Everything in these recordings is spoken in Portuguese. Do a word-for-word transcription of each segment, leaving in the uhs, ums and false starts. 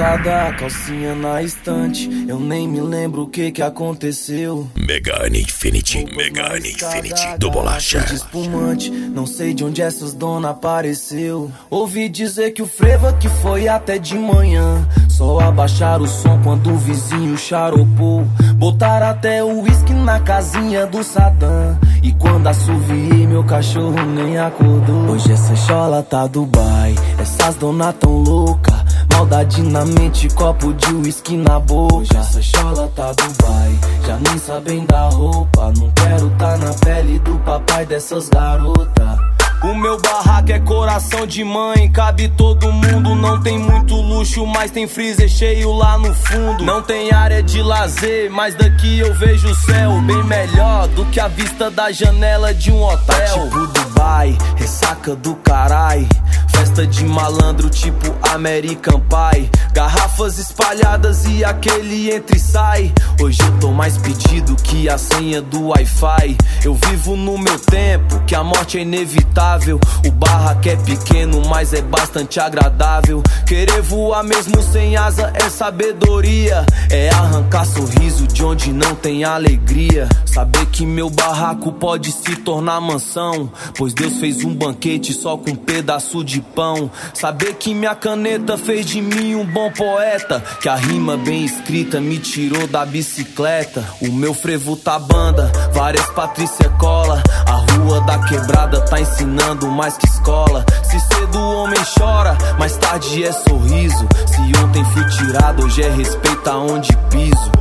bagunçada, calcinha na estante. Eu nem me lembro o que que aconteceu. Megane Infinity, Megane Infinity do Bolacha de espumante, não sei de onde essas dona apareceu. Ouvi dizer que o frevo que foi até de manhã. Só abaixar o som quando o vizinho charopou. Botar até o uísque na casinha do Saddam. E quando assoviei, meu cachorro nem acordou. Hoje essa chola tá Dubai, essas dona tão louca. Maldade na mente, copo de uísque na boca. Hoje essa chola tá Dubai, já nem sabem da roupa. Não quero tá na pele do papai dessas garotas. O meu barraco é coração de mãe, cabe todo mundo. Não tem muito luxo, mas tem freezer cheio lá no fundo. Não tem área de lazer, mas daqui eu vejo o céu bem melhor do que a vista da janela de um hotel. Tá tipo Dubai, ressaca do carai. Festa de malandro tipo American Pie. Garrafas espalhadas e aquele entra e sai. Hoje eu tô mais pedido que a senha do Wi-Fi. Eu vivo no meu tempo, que a morte é inevitável. O barraco é pequeno, mas é bastante agradável. Querer voar mesmo sem asa é sabedoria. É arrancar sorriso de onde não tem alegria. Saber que meu barraco pode se tornar mansão, pois Deus fez um banquete só com um pedaço de pão. Saber que minha caneta fez de mim um bom poeta, que a rima bem escrita me tirou da bicicleta. O meu frevo tá banda, várias Patrícia cola. A rua da quebrada tá ensinando mais que escola. Se cedo o homem chora, mais tarde é sorriso. Se ontem fui tirado, hoje é respeito aonde piso.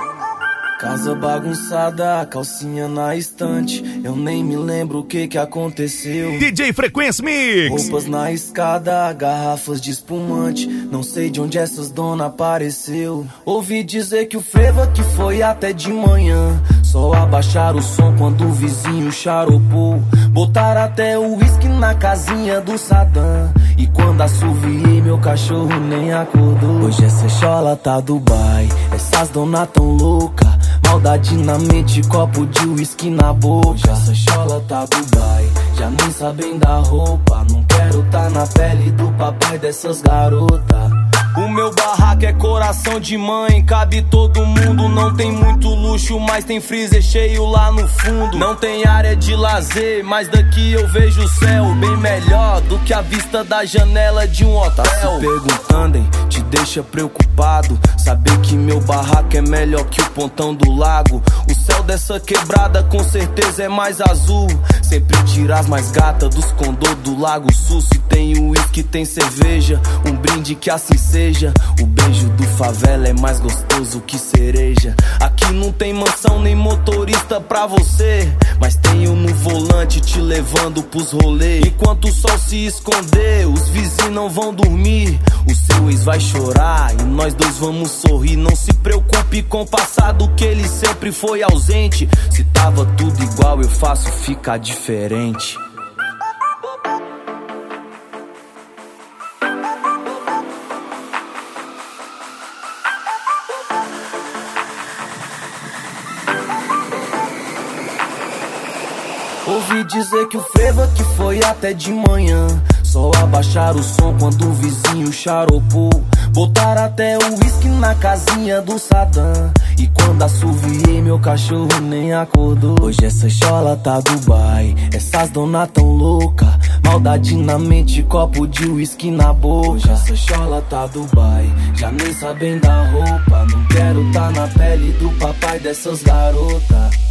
Casa bagunçada, calcinha na estante. Eu nem me lembro o que que aconteceu. D J Frequência Mix. Roupas na escada, garrafas de espumante. Não sei de onde essas dona apareceu. Ouvi dizer que o frevo que foi até de manhã. Só abaixar o som quando o vizinho charopou. Botar até o uísque na casinha do Saddam. E quando assoviei, meu cachorro nem acordou. Hoje essa chola tá Dubai, essas dona tão louca. Maldade na mente, copo de uísque na boca. Hoje essa chola tá Dubai, já nem sabem da roupa. Não quero tá na pele do papai dessas garotas. O meu barraco é coração de mãe, cabe todo mundo. Não tem muito luxo, mas tem freezer cheio lá no fundo. Não tem área de lazer, mas daqui eu vejo o céu bem melhor do que a vista da janela de um hotel. Tá se perguntando, hein? Te deixa preocupado saber que meu barraco é melhor que o pontão do lago. O céu dessa quebrada com certeza é mais azul. Sempre tira as mais gatas dos condô do Lago Sul. Se tem uísque, tem cerveja, um brinde que assim seja. O beijo do favela é mais gostoso que cereja. Aqui não tem mansão nem motorista pra você, mas tenho no volante te levando pros rolês. Enquanto o sol se esconder, os vizinhos não vão dormir. O seu ex vai chorar e nós dois vamos sorrir. Não se preocupe com o passado, que ele sempre foi ausente. Se tava tudo igual, eu faço ficar diferente. Ouvi dizer que o frevo que foi até de manhã. Só abaixar o som quando o vizinho charopou. Botar até o uísque na casinha do Saddam. E quando assoviei, meu cachorro nem acordou. Hoje essa chola tá Dubai, essas dona tão louca. Maldade na mente, copo de uísque na boca. Hoje essa chola tá Dubai, já nem sabem da roupa. Não quero tá na pele do papai dessas garotas.